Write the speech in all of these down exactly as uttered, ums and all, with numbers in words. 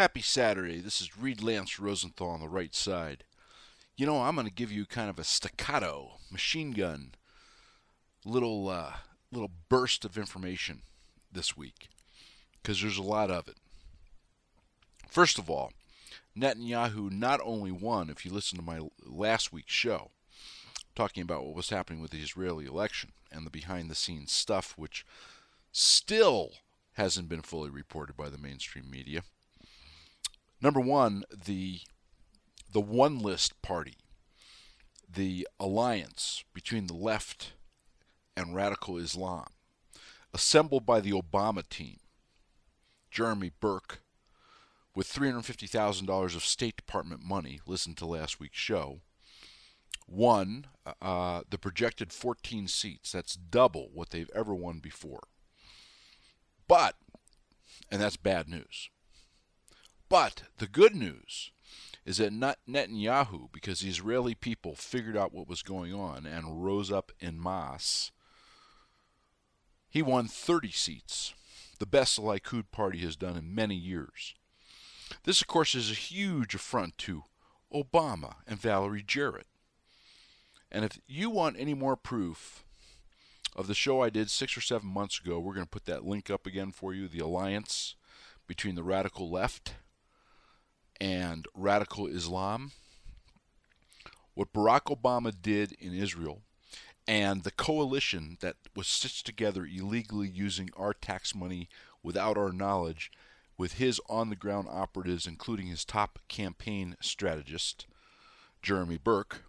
Happy Saturday. This is Reed Lance Rosenthal on the right side. You know, I'm going to give you kind of a staccato, machine gun, little uh, little burst of information this week because there's a lot of it. First of all, Netanyahu not only won, if you listen to my last week's show, talking about what was happening with the Israeli election and the behind-the-scenes stuff, which still hasn't been fully reported by the mainstream media. Number one, the the One List Party, the alliance between the left and radical Islam, assembled by the Obama team, Jeremy Burke, with three hundred fifty thousand dollars of State Department money, listen to last week's show, won uh, the projected fourteen seats. That's double what they've ever won before. But, and that's bad news. But the good news is that Netanyahu, because the Israeli people figured out what was going on and rose up en masse, he won thirty seats, the best the Likud party has done in many years. This, of course, is a huge affront to Obama and Valerie Jarrett. And if you want any more proof of the show I did six or seven months ago, we're going to put that link up again for you, the alliance between the radical left and radical Islam. What Barack Obama did in Israel and the coalition that was stitched together illegally using our tax money without our knowledge with his on-the-ground operatives, including his top campaign strategist, Jeremy Burke,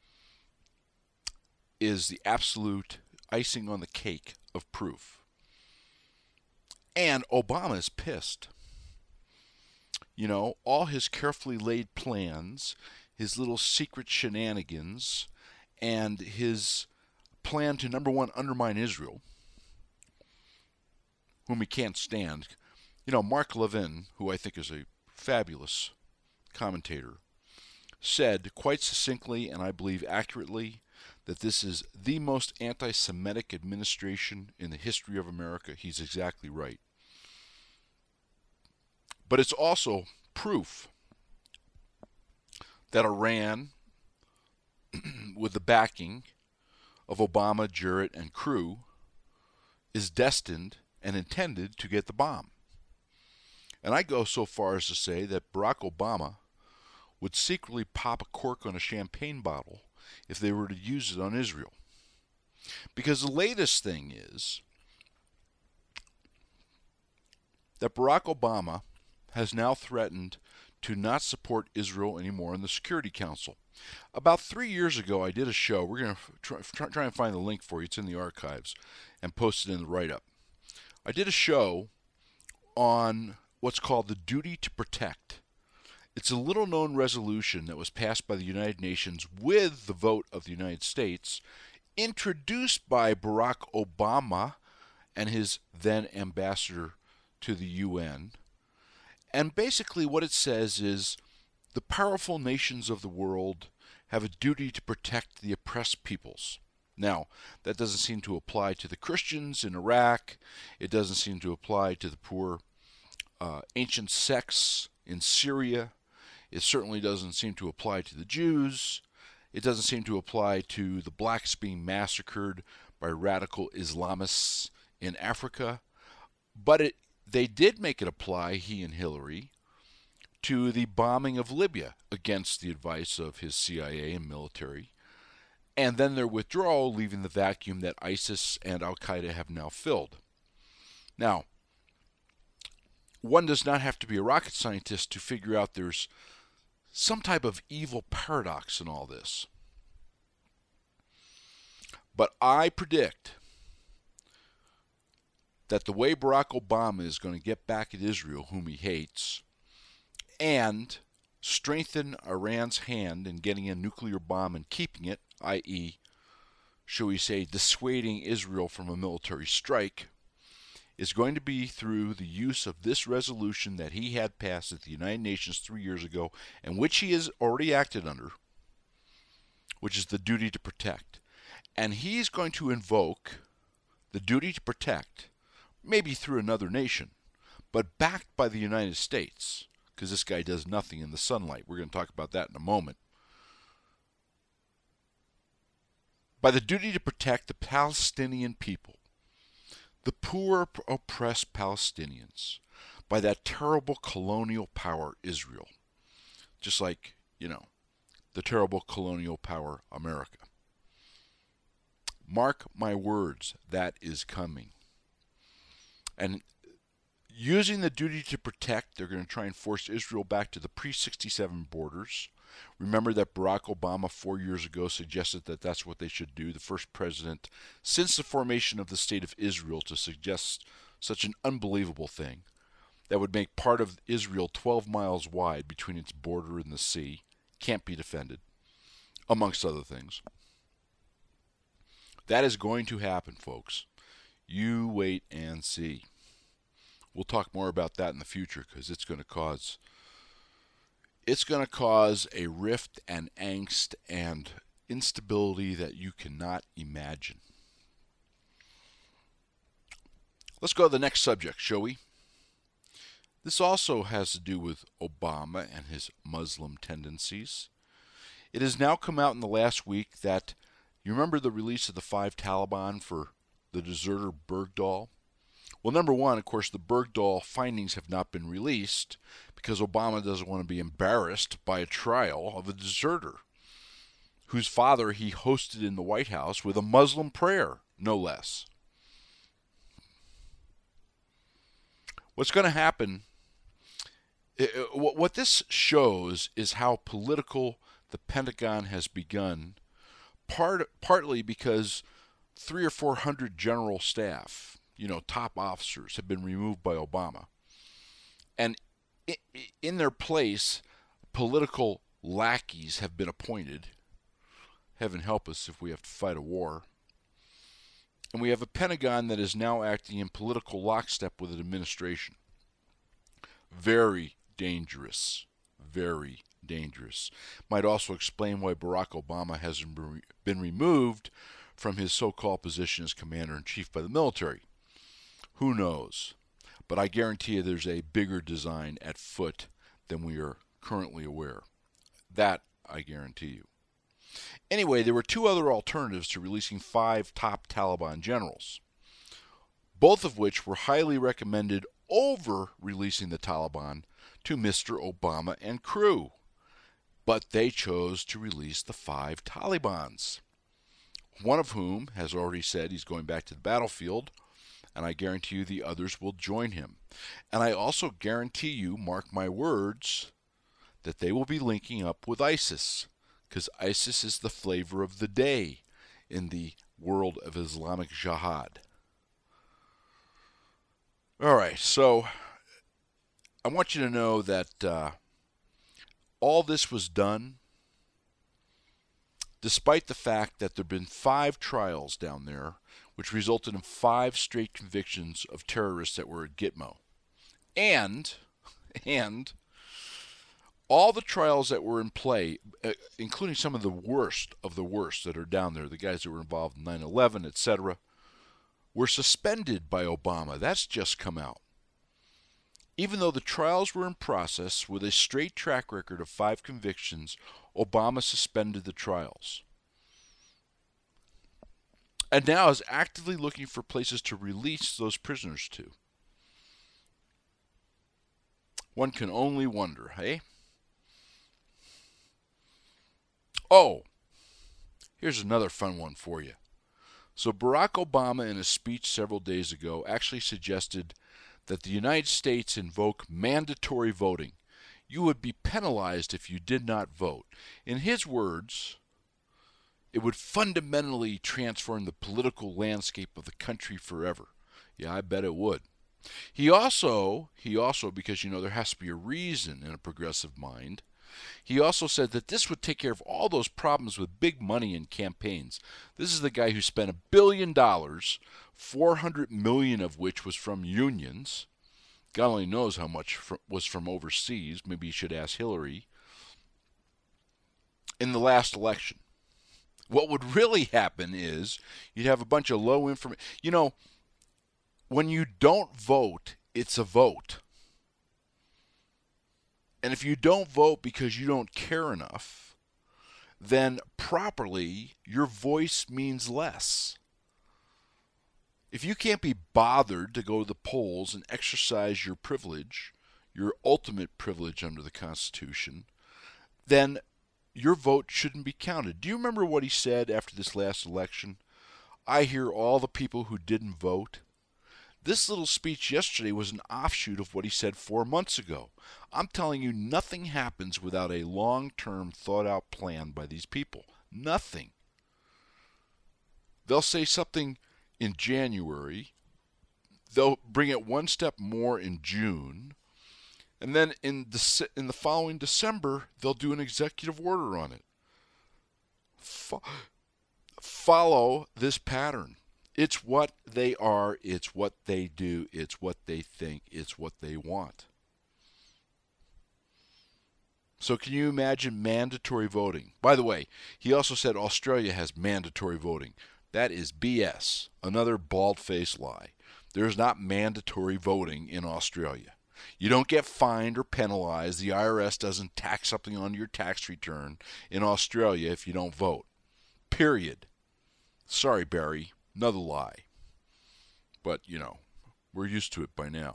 is the absolute icing on the cake of proof. And Obama is pissed. You know, all his carefully laid plans, his little secret shenanigans, and his plan to, number one, undermine Israel, whom he can't stand. You know, Mark Levin, who I think is a fabulous commentator, said quite succinctly, and I believe accurately, that this is the most anti-Semitic administration in the history of America. He's exactly right. But it's also proof that Iran, with the backing of Obama, Jarrett, and crew, is destined and intended to get the bomb. And I go so far as to say that Barack Obama would secretly pop a cork on a champagne bottle if they were to use it on Israel. Because the latest thing is that Barack Obama has now threatened to not support Israel anymore in the Security Council. About three years ago, I did a show. We're going to try, try and find the link for you. It's in the archives and post it in the write-up. I did a show on what's called the duty to protect. It's a little-known resolution that was passed by the United Nations with the vote of the United States, introduced by Barack Obama and his then ambassador to the U N. And basically what it says is the powerful nations of the world have a duty to protect the oppressed peoples. Now, that doesn't seem to apply to the Christians in Iraq. It doesn't seem to apply to the poor uh, ancient sects in Syria. It certainly doesn't seem to apply to the Jews. It doesn't seem to apply to the blacks being massacred by radical Islamists in Africa. But it they did make it apply, he and Hillary, to the bombing of Libya against the advice of his C I A and military, and then their withdrawal, leaving the vacuum that ISIS and Al-Qaeda have now filled. Now, one does not have to be a rocket scientist to figure out there's some type of evil paradox in all this. But I predict that the way Barack Obama is going to get back at Israel, whom he hates, and strengthen Iran's hand in getting a nuclear bomb and keeping it, that is, shall we say, dissuading Israel from a military strike, is going to be through the use of this resolution that he had passed at the United Nations three years ago, and which he has already acted under, which is the duty to protect. And he's going to invoke the duty to protect, maybe through another nation, but backed by the United States, because this guy does nothing in the sunlight. We're going to talk about that in a moment. By the duty to protect the Palestinian people, the poor oppressed Palestinians, by that terrible colonial power Israel, just like, you know, the terrible colonial power America. Mark my words, that is coming. And using the duty to protect, they're going to try and force Israel back to the pre sixty-seven borders. Remember that Barack Obama four years ago suggested that that's what they should do, the first president since the formation of the State of Israel to suggest such an unbelievable thing that would make part of Israel twelve miles wide between its border and the sea, can't be defended, amongst other things. That is going to happen, folks. You wait and see. We'll talk more about that in the future because it's going to cause it's going to cause a rift and angst and instability that you cannot imagine. Let's go to the next subject, shall we? This also has to do with Obama and his Muslim tendencies. It has now come out in the last week that, you remember the release of the five Taliban for the deserter Bergdahl? Well, number one, of course, the Bergdahl findings have not been released because Obama doesn't want to be embarrassed by a trial of a deserter whose father he hosted in the White House with a Muslim prayer, no less. What's going to happen, what this shows is how political the Pentagon has begun, part, partly because three or four hundred general staff, you know, top officers have been removed by Obama. And in their place, political lackeys have been appointed. Heaven help us if we have to fight a war. And we have a Pentagon that is now acting in political lockstep with an administration. Very dangerous. Very dangerous. Might also explain why Barack Obama hasn't been removed from his so-called position as commander-in-chief by the military. Who knows? But I guarantee you there's a bigger design at foot than we are currently aware. That I guarantee you. Anyway, there were two other alternatives to releasing five top Taliban generals, both of which were highly recommended over releasing the Taliban to Mister Obama and crew. But they chose to release the five Talibans, one of whom has already said he's going back to the battlefield, and I guarantee you the others will join him. And I also guarantee you, mark my words, that they will be linking up with ISIS, because ISIS is the flavor of the day in the world of Islamic jihad. All right, so I want you to know that uh, all this was done despite the fact that there have been five trials down there which resulted in five straight convictions of terrorists that were at Gitmo. And, and all the trials that were in play, uh, including some of the worst of the worst that are down there, the guys that were involved in nine eleven, et cetera, were suspended by Obama. That's just come out. Even though the trials were in process with a straight track record of five convictions, Obama suspended the trials. And now is actively looking for places to release those prisoners to. One can only wonder, hey? Oh, here's another fun one for you. So Barack Obama, in a speech several days ago, actually suggested that the United States invoke mandatory voting. You would be penalized if you did not vote. In his words, it would fundamentally transform the political landscape of the country forever. Yeah, I bet it would. He also, he also, because you know there has to be a reason in a progressive mind, he also said that this would take care of all those problems with big money in campaigns. This is the guy who spent a billion dollars, four hundred million of which was from unions. God only knows how much was from overseas. Maybe you should ask Hillary. In the last election. What would really happen is you'd have a bunch of low information. You know, when you don't vote, it's a vote. And if you don't vote because you don't care enough, then properly your voice means less. If you can't be bothered to go to the polls and exercise your privilege, your ultimate privilege under the Constitution, then your vote shouldn't be counted. Do you remember what he said after this last election? I hear all the people who didn't vote. This little speech yesterday was an offshoot of what he said four months ago. I'm telling you, nothing happens without a long-term, thought-out plan by these people. Nothing. They'll say something in January. They'll bring it one step more in June. And then in the, in the following December, they'll do an executive order on it. Fo- follow this pattern. It's what they are, it's what they do, it's what they think, it's what they want. So can you imagine mandatory voting? By the way, he also said Australia has mandatory voting. That is B S, another bald-faced lie. There is not mandatory voting in Australia. You don't get fined or penalized. The I R S doesn't tax something on your tax return in Australia if you don't vote. Period. Sorry, Barry. Another lie. But, you know, we're used to it by now.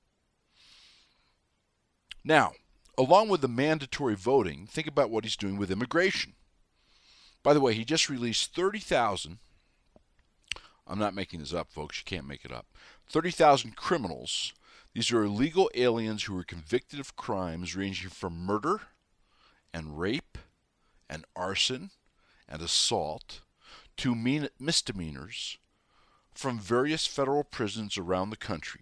Now, along with the mandatory voting, think about what he's doing with immigration. By the way, he just released thirty thousand, I'm not making this up, folks, you can't make it up, thirty thousand criminals. These are illegal aliens who were convicted of crimes ranging from murder and rape and arson and assault to misdemeanors from various federal prisons around the country.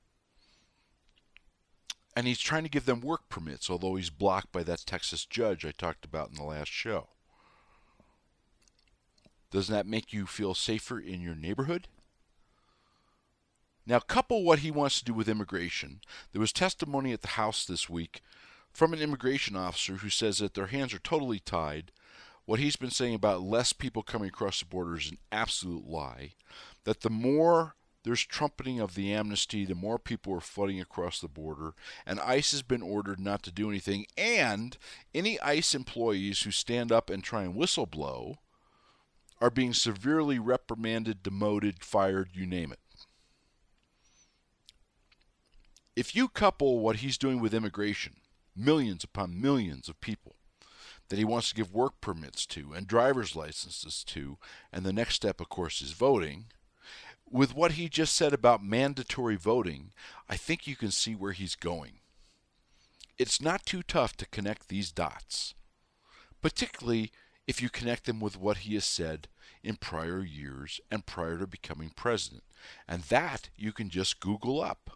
And he's trying to give them work permits, although he's blocked by that Texas judge I talked about in the last show. Doesn't that make you feel safer in your neighborhood? Now, couple what he wants to do with immigration. There was testimony at the House this week from an immigration officer who says that their hands are totally tied. What he's been saying about less people coming across the border is an absolute lie. That the more there's trumpeting of the amnesty, the more people are flooding across the border. And ICE has been ordered not to do anything. And any ICE employees who stand up and try and whistleblow are being severely reprimanded, demoted, fired, you name it. If you couple what he's doing with immigration, millions upon millions of people that he wants to give work permits to and driver's licenses to, and the next step, of course, is voting, with what he just said about mandatory voting, I think you can see where he's going. It's not too tough to connect these dots, particularly if you connect them with what he has said in prior years and prior to becoming president. And that you can just Google up.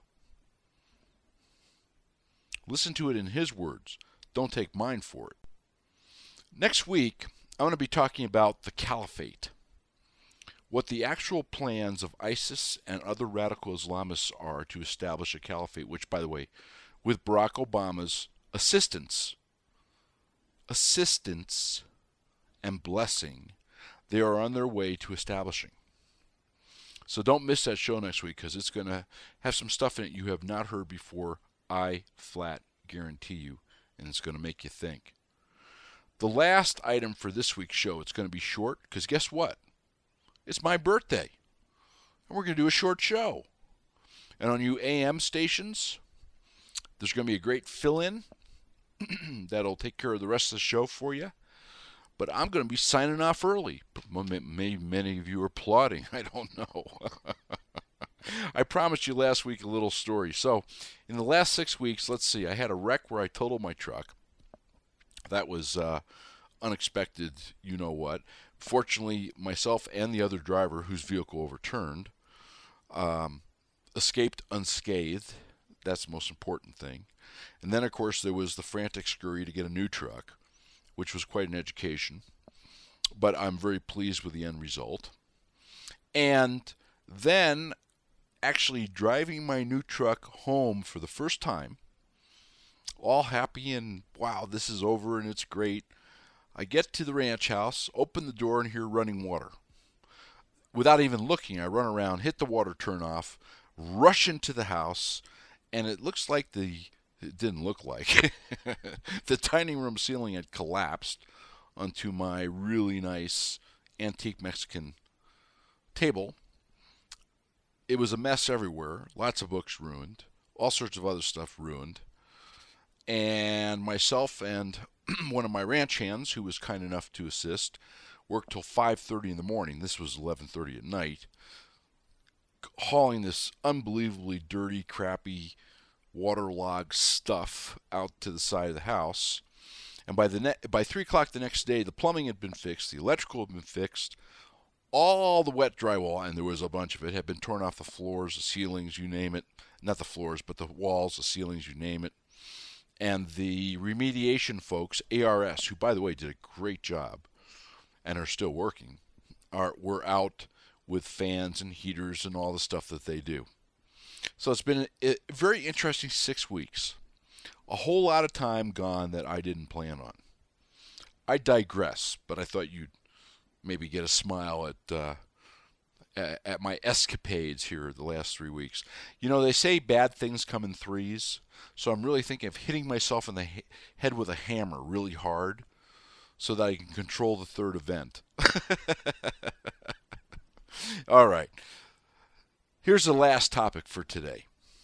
Listen to it in his words. Don't take mine for it. Next week, I'm going to be talking about the caliphate. What the actual plans of ISIS and other radical Islamists are to establish a caliphate, which, by the way, with Barack Obama's assistance, assistance and blessing, they are on their way to establishing. So don't miss that show next week, because it's going to have some stuff in it you have not heard before, I flat guarantee you, and it's going to make you think. The last item for this week's show, it's going to be short, because guess what? It's my birthday, and we're going to do a short show. And on you A M stations, there's going to be a great fill-in that'll take care of the rest of the show for you. But I'm going to be signing off early. Maybe many of you are applauding. I don't know. I promised you last week a little story. So in the last six weeks, let's see, I had a wreck where I totaled my truck. That was uh, unexpected, you know what. Fortunately, myself and the other driver, whose vehicle overturned, um, escaped unscathed. That's the most important thing. And then, of course, there was the frantic scurry to get a new truck, which was quite an education. But I'm very pleased with the end result. And then actually driving my new truck home for the first time, all happy and, wow, this is over and it's great. I get to the ranch house, open the door, and hear running water. Without even looking, I run around, hit the water turn off, rush into the house, and it looks like the It didn't look like. The dining room ceiling had collapsed onto my really nice antique Mexican table. It was a mess everywhere. Lots of books ruined. All sorts of other stuff ruined. And myself and one of my ranch hands, who was kind enough to assist, worked till five thirty in the morning. This was eleven thirty at night, hauling this unbelievably dirty, crappy, waterlogged stuff out to the side of the house. And by the ne- by three o'clock the next day, the plumbing had been fixed, the electrical had been fixed, all the wet drywall, and there was a bunch of it, had been torn off the floors, the ceilings, you name it. Not the floors, but the walls, the ceilings, you name it. And the remediation folks, A R S, who, by the way, did a great job and are still working, are were out with fans and heaters and all the stuff that they do. So it's been a, a very interesting six weeks. A whole lot of time gone that I didn't plan on. I digress, but I thought you'd maybe get a smile at uh, at my escapades here the last three weeks. You know, they say bad things come in threes, so I'm really thinking of hitting myself in the he- head with a hammer really hard so that I can control the third event. All right. Here's the last topic for today.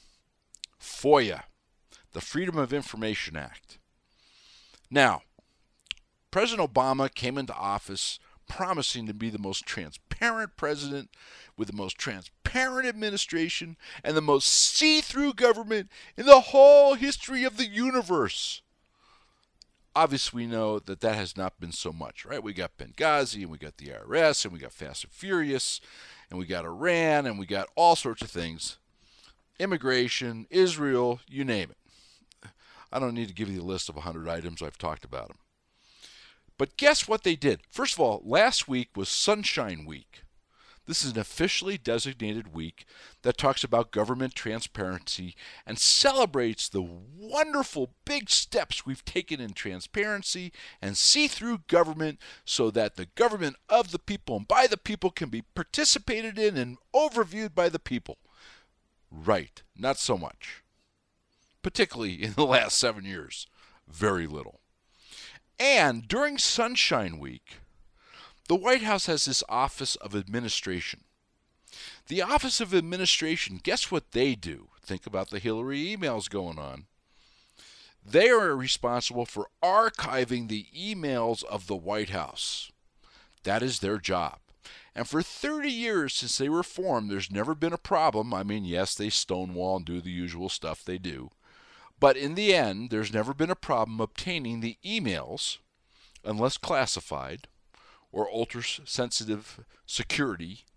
FOIA, the Freedom of Information Act. Now, President Obama came into office promising to be the most transparent president with the most transparent administration and the most see-through government in the whole history of the universe. Obviously, we know that that has not been so much, right? We got Benghazi, and we got the I R S, and we got Fast and Furious, and we got Iran, and we got all sorts of things. Immigration, Israel, you name it. I don't need to give you the list of one hundred items. I've talked about them. But guess what they did? First of all, last week was Sunshine Week. This is an officially designated week that talks about government transparency and celebrates the wonderful big steps we've taken in transparency and see-through government so that the government of the people and by the people can be participated in and overviewed by the people. Right, not so much. Particularly in the last seven years. Very little. And during Sunshine Week, the White House has this Office of Administration. The Office of Administration, guess what they do? Think about the Hillary emails going on. They are responsible for archiving the emails of the White House. That is their job. And for thirty years since they were formed, there's never been a problem. I mean, yes, they stonewall and do the usual stuff they do. But in the end, there's never been a problem obtaining the emails, unless classified, or ultra-sensitive security,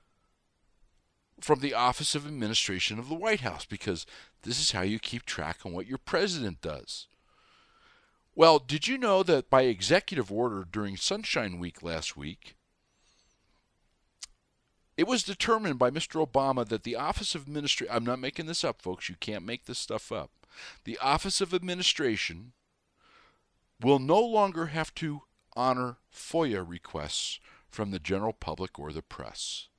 from the Office of Administration of the White House, because this is how you keep track on what your president does. Well, did you know that by executive order during Sunshine Week last week, it was determined by Mister Obama that the Office of Administration, I'm not making this up, folks, you can't make this stuff up. The Office of Administration will no longer have to honor FOIA requests from the general public or the press.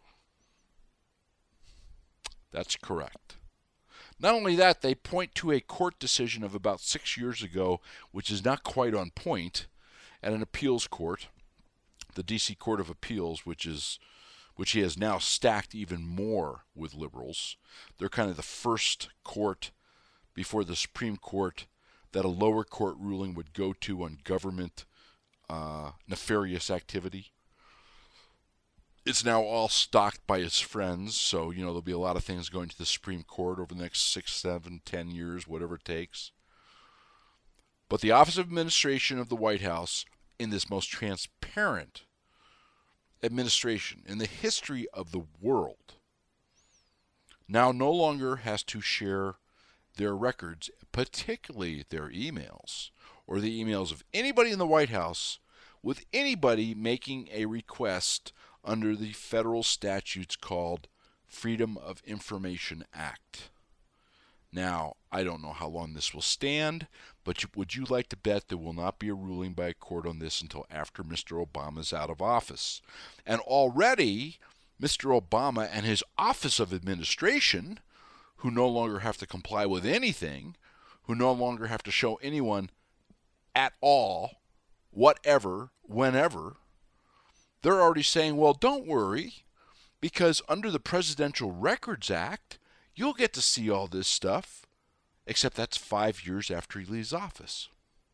That's correct. Not only that, they point to a court decision of about six years ago, which is not quite on point, at an appeals court, the D C Court of Appeals, which is which he has now stacked even more with liberals. They're kind of the first court before the Supreme Court that a lower court ruling would go to on government uh, nefarious activity. It's now all stocked by his friends, so, you know, there'll be a lot of things going to the Supreme Court over the next six, seven, ten years, whatever it takes. But the Office of Administration of the White House, in this most transparent administration in the history of the world, now no longer has to share their records, particularly their emails, or the emails of anybody in the White House, with anybody making a request under the federal statutes called Freedom of Information Act. Now, I don't know how long this will stand, but would you like to bet there will not be a ruling by a court on this until after Mister Obama's out of office? And already, Mister Obama and his Office of Administration, who no longer have to comply with anything, who no longer have to show anyone at all, whatever, whenever, they're already saying, well, don't worry, because under the Presidential Records Act, you'll get to see all this stuff, except that's five years after he leaves office.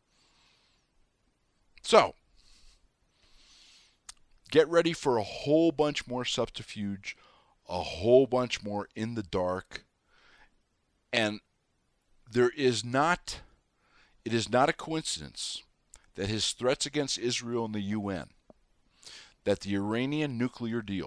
So, get ready for a whole bunch more subterfuge, a whole bunch more in the dark, and there is not, it is not a coincidence that his threats against Israel and the U N, that the Iranian nuclear deal,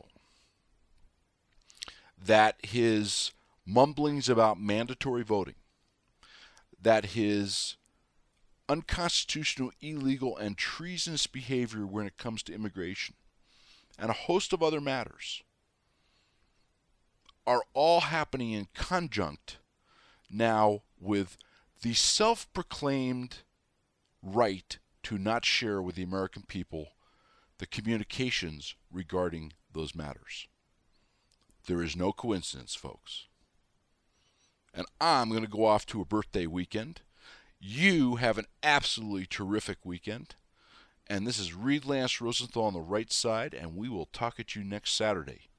that his mumblings about mandatory voting, that his unconstitutional, illegal, and treasonous behavior when it comes to immigration, and a host of other matters, are all happening in conjunct now with the self-proclaimed right to not share with the American people the communications regarding those matters. There is no coincidence, folks. And I'm going to go off to a birthday weekend. You have an absolutely terrific weekend. And this is Reed Lance Rosenthal on the right side, and we will talk at you next Saturday.